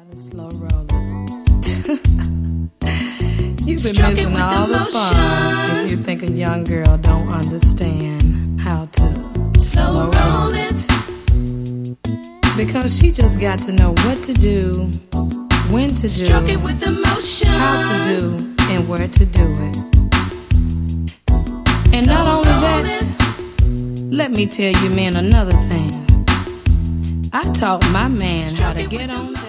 Slow roller. You've been missing all the fun if you think a young girl don't understand how to slow roll it. Because she just got to know what to do, when to do, how to do, and where to do it. And not only that, let me tell you, man, another thing. I taught my man how to get on down.